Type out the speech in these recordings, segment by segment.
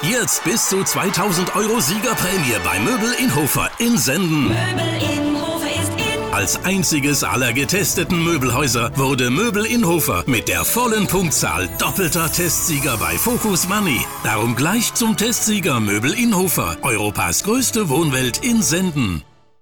Jetzt bis zu 2000 Euro Siegerprämie bei Möbel in Hofer in Senden. Möbel in Hofer ist in. Als einziges aller getesteten Möbelhäuser wurde Möbel in Hofer mit der vollen Punktzahl doppelter Testsieger bei Focus Money. Darum gleich zum Testsieger Möbel in Hofer, Europas größte Wohnwelt in Senden.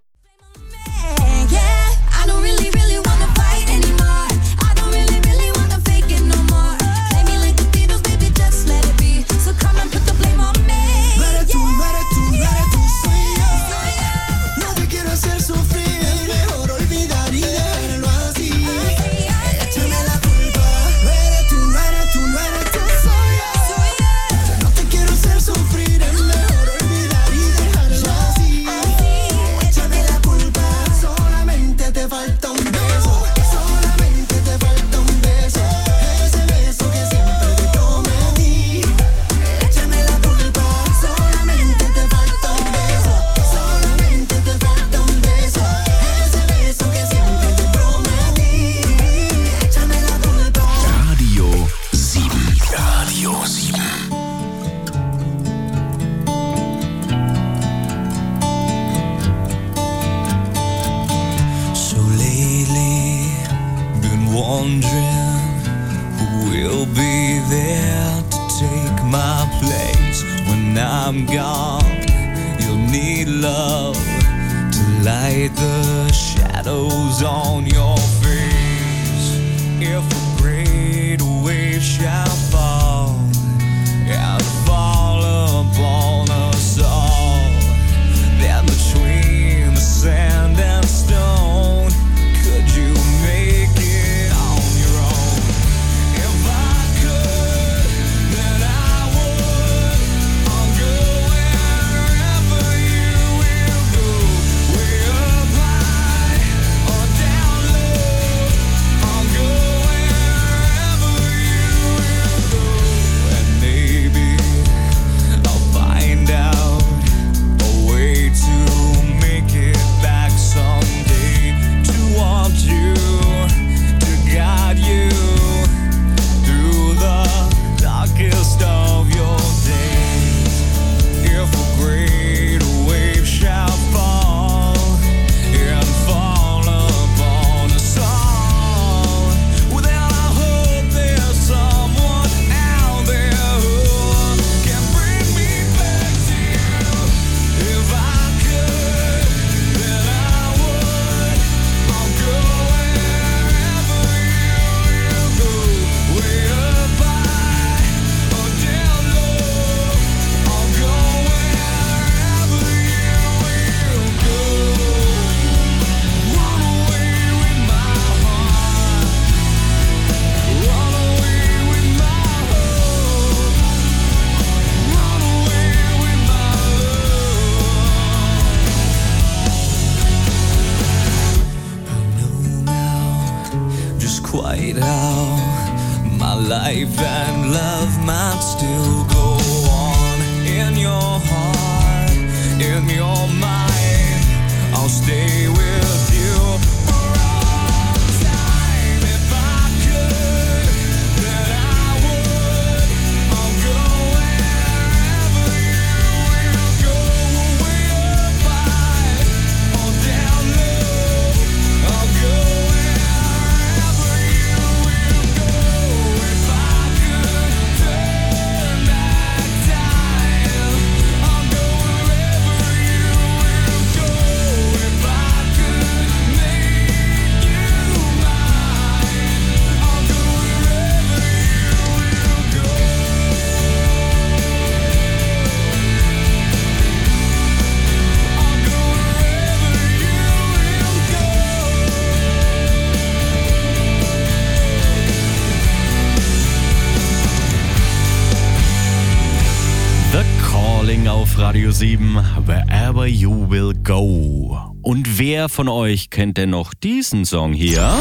Radio 7, Wherever You Will Go. Und wer von euch kennt denn noch diesen Song hier?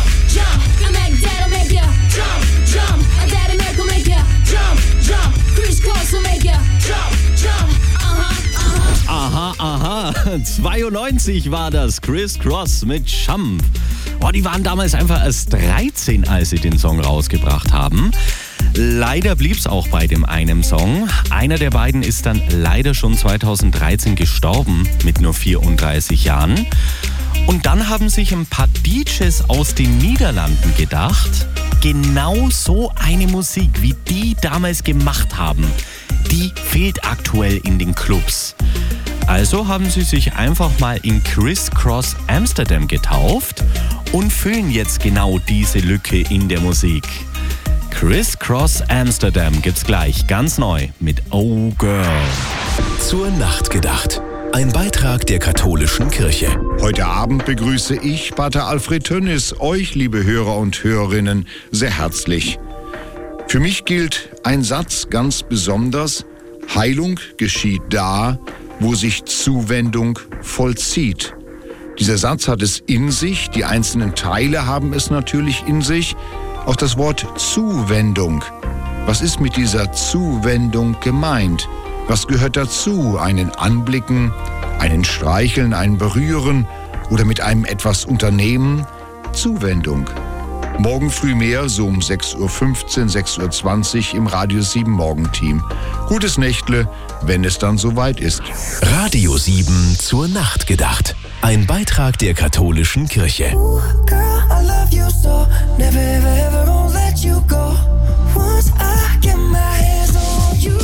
Aha, 92 war das, Criss Cross mit Jump. Oh, die waren damals einfach erst 13, als sie den Song rausgebracht haben. Leider blieb's auch bei dem einen Song. Einer der beiden ist dann leider schon 2013 gestorben, mit nur 34 Jahren. Und dann haben sich ein paar DJs aus den Niederlanden gedacht, genau so eine Musik, wie die damals gemacht haben, die fehlt aktuell in den Clubs. Also haben sie sich einfach mal in Criss Cross Amsterdam getauft und füllen jetzt genau diese Lücke in der Musik. Criss Cross Amsterdam gibt's gleich ganz neu mit Oh Girl. Zur Nacht gedacht. Ein Beitrag der katholischen Kirche. Heute Abend begrüße ich, Pater Alfred Tönnis, euch, liebe Hörer und Hörerinnen, sehr herzlich. Für mich gilt ein Satz ganz besonders: Heilung geschieht da, wo sich Zuwendung vollzieht. Dieser Satz hat es in sich, die einzelnen Teile haben es natürlich in sich. Auch das Wort Zuwendung. Was ist mit dieser Zuwendung gemeint? Was gehört dazu? Einen Anblicken, einen Streicheln, ein Berühren oder mit einem etwas unternehmen? Zuwendung. Morgen früh mehr, so um 6.15 Uhr, 6.20 Uhr im Radio 7 Morgenteam. Gutes Nächtle, wenn es dann soweit ist. Radio 7 zur Nacht gedacht. Ein Beitrag der katholischen Kirche. Ooh, girl, I love you so. Never ever ever gonna let you go. Once I get my hands on you.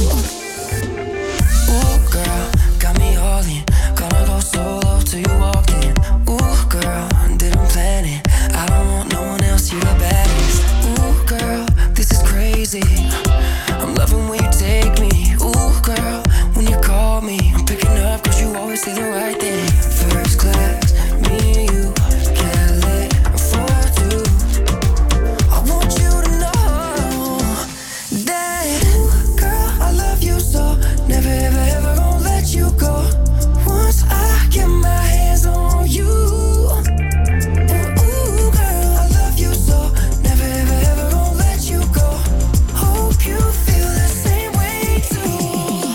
Ooh, girl, got me all in. Gonna go solo till you walk in. Ooh, girl, didn't plan it. I don't want no one else, you're the baddest. Ooh, girl, this is crazy. I'm loving when you take me. Ooh, girl, when you call me, I'm picking up 'cause you always say the right thing. First class, me and you, Cadillac for two. I want you to know that, ooh, girl, I love you so. Never ever ever gonna let you go. Once I get my hands on you. Ooh, girl, I love you so. Never ever ever gonna let you go. Hope you feel the same way too.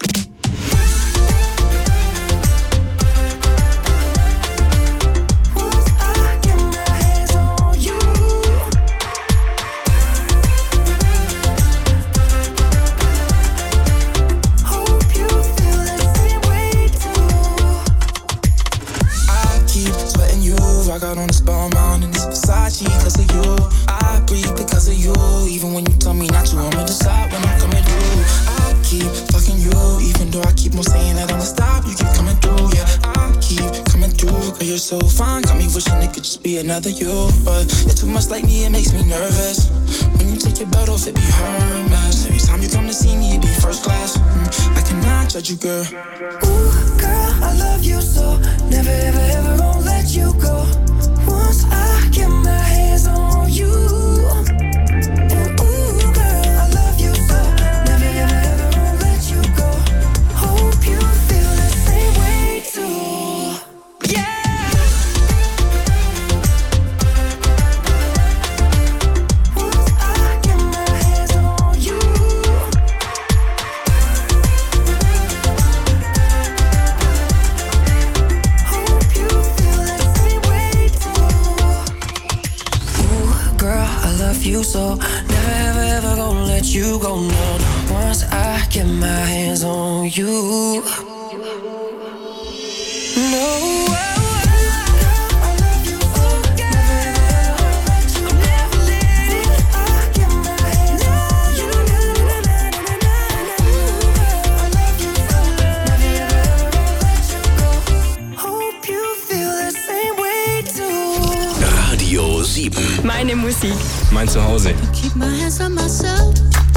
Once I get my hands on you. Hope you feel the same way too. I keep sweating you. Rock out on the Spall Mountain. It's Versace because of you. I breathe because of you. Even when you tell me not to, I'ma decide when I'm coming through. I keep fucking you. Even though I keep on saying that I'ma stop, you keep coming through. Yeah, I keep coming through. Girl, you're so fine. Got me wishing it could just be another you. But it's too much like me, it makes me nervous. When you take your belt off, it be her mess. Every time you come to see me, it be first class. I cannot judge you, girl. Ooh, girl, I love you so. Never ever ever gonna let you go. Once I get my hands on you. Ooh, girl, I love you so. Never ever ever gonna let you go. Hope you feel the same way too. Yeah. Once I get my hands on you. Hope you feel the same way too. Ooh, girl, I love you so. Never ever ever gonna let you go. No, no. Once I get my hands on you. No. I love you so. Never ever gonna let you go. Never let it. I get my hands on you. I love you so. Never ever gonna let you go. Hope you feel the same way too. Radio 7. Meine Musik. Mein Zuhause. Keep my hands on myself.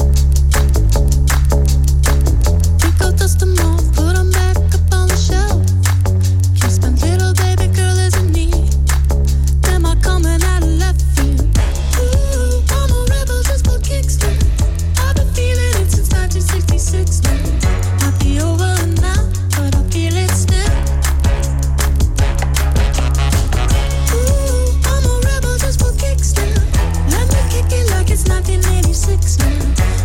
Pick out dust them off, put 'em back up on the shelf. Kiss my little baby girl, there's a need. Am I coming out of left field? Ooh, I'm a rebel just for kicks now. I've been feeling it since 1966 now. Might be over now, but I feel it still. Ooh, I'm a rebel just for kicks now. Let me kick it like it's 1986 now.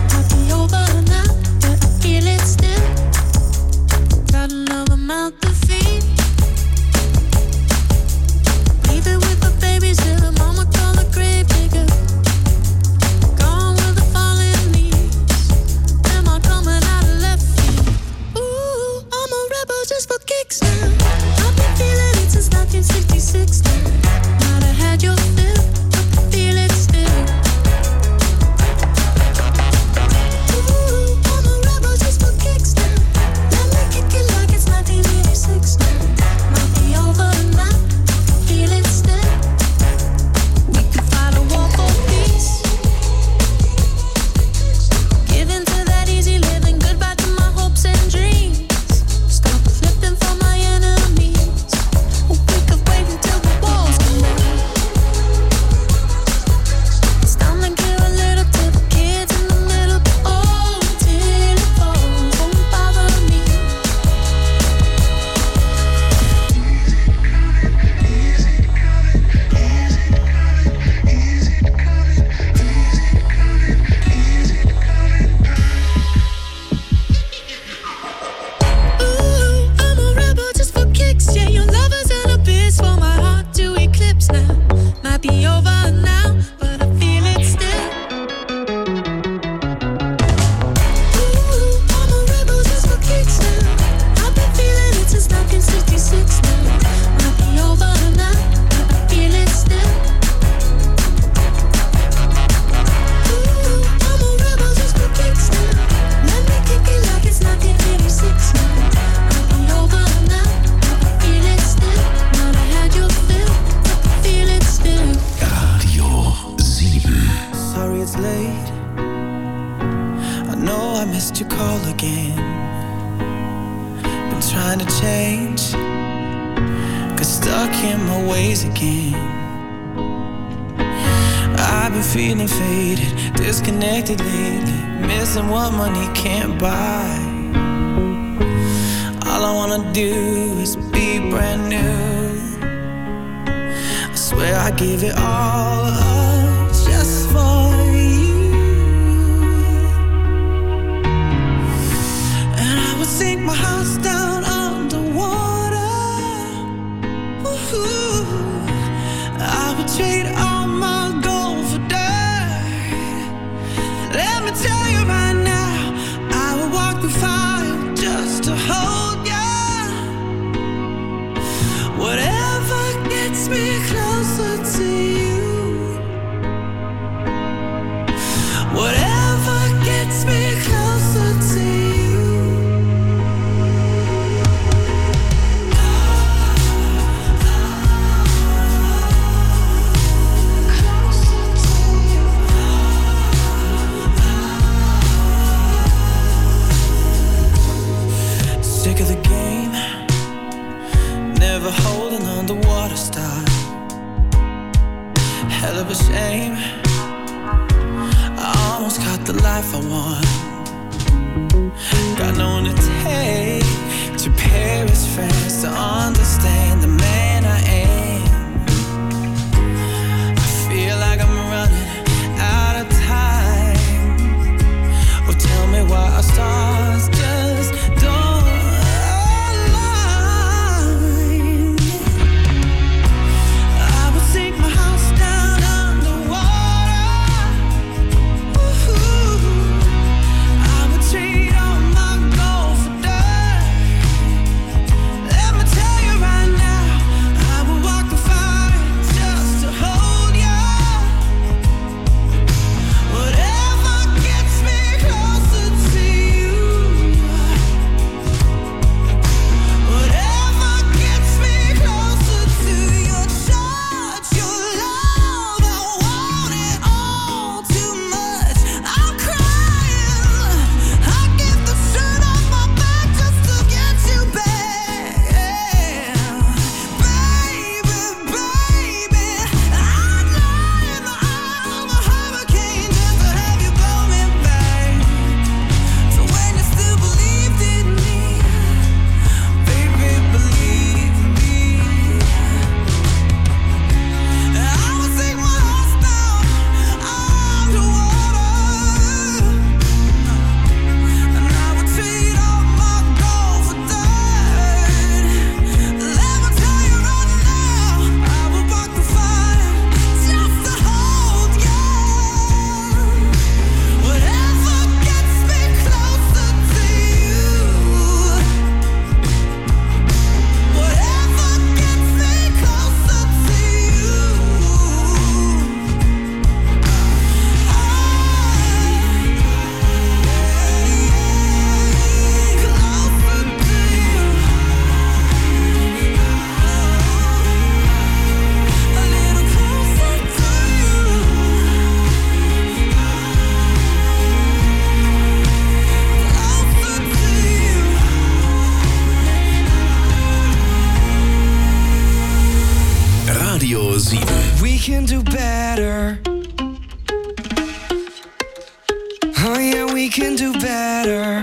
again. Been trying to change, got stuck in my ways again. I've been feeling faded, disconnected lately, missing what money can't buy. All I wanna do is be brand new. I swear I give it all up just for you. And I would sink my house down underwater. Ooh, I would trade all my gold for dirt. Let me tell you right now, I would walk the fire just to hold you. Whatever gets me closer to you. Whatever gets me closer to you. Closer to you. Sick of the game, never holding on to water style. Hell of a shame, I almost got the life I want. Got no one to take to Paris, France to understand the man I am. I feel like I'm running out of time. Oh, tell me why our stars just don't align. I would sink my house down underwater. Ooh, I would trade all my gold for dirt. Let me tell you right now, I would walk the fire just to hold you. Whatever gets me closer to you. Whatever gets me closer to your touch, your love. I want it all too much. I'm crying. I give the shirt off my back just to get you back. Baby, baby, I'd lie in the eye of a hurricane just to have you coming back. So when you still believed in me, baby, believe me. I would sink my house down underwater, and I would trade all my gold for dirt. Let me tell you right now, I would walk the fire just to hold you. Whatever gets me closer to you. Whatever gets me closer to you. Radio 7. We can do better. Oh yeah, we can do better.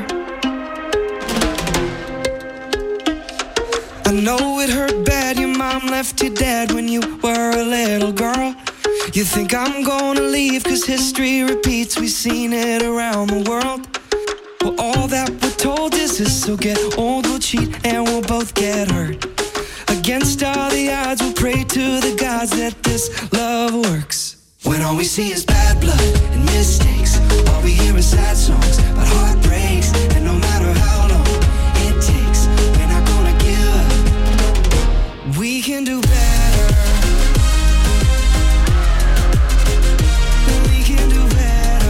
I know it hurt bad, your mom left you dead when you were a little girl. You think I'm gonna leave cause history repeats, we've seen it around the world. Well, all that we're told is this, so get old, we'll cheat and we'll both get hurt. Against all the odds, we'll pray to the gods that this love works. When all we see is bad blood and mistakes, all we hear is sad songs about heartbreaks. And no matter how long it takes, we're not gonna give up. We can do better. We can do better.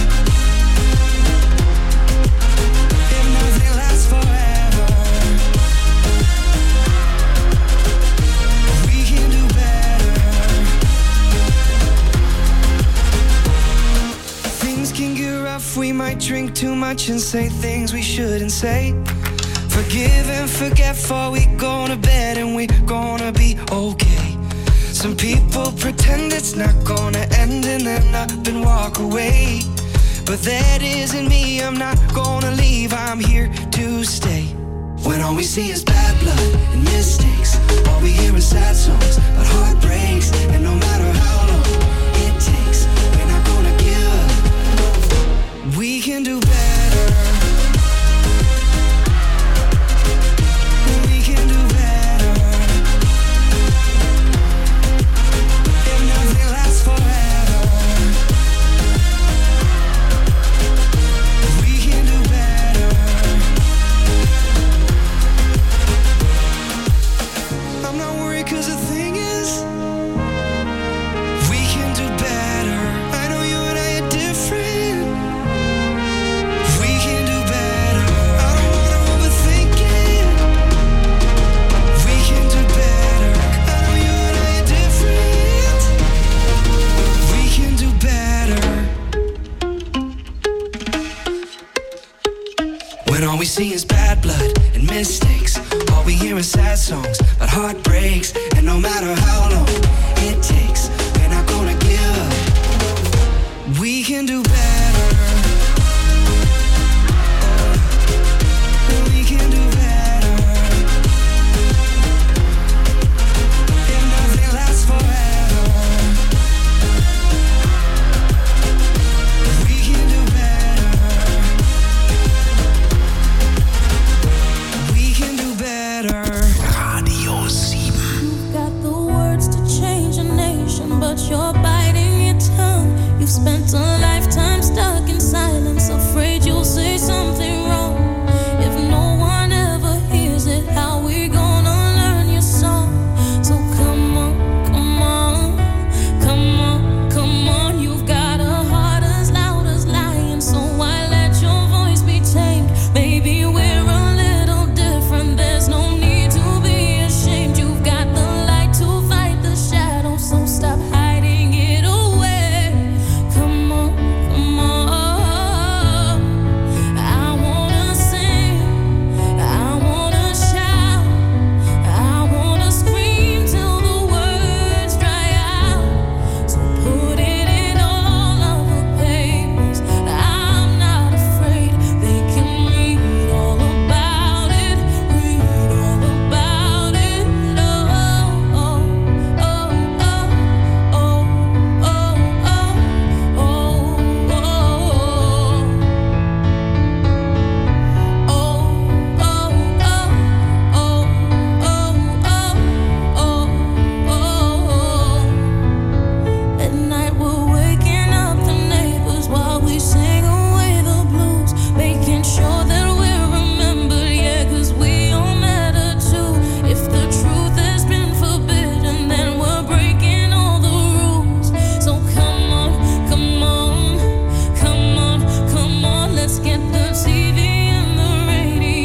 If nothing lasts forever, we can do better. Things can get rough, we might drink too much much and say things we shouldn't say. Forgive and forget before we go to bed, and we're gonna be okay. Some people pretend it's not gonna end and then up and walk away. But that isn't me, I'm not gonna leave, I'm here to stay. When all we see is bad blood and mistakes, all we hear is sad songs about heartbreaks. And no matter how long it takes, we're not gonna give up. We can do better. We can do better. If nothing lasts forever, we can do better. I'm not worried 'cause the thing is, we can do better. I know you and I are different. We can do better. I don't wanna overthink it. We can do better. I know you and I are different. We can do better. When all we see is bad blood and mistakes, all we hear is sad songs about heartbreaks. And no matter how long it takes, we're not gonna give up. We can do better.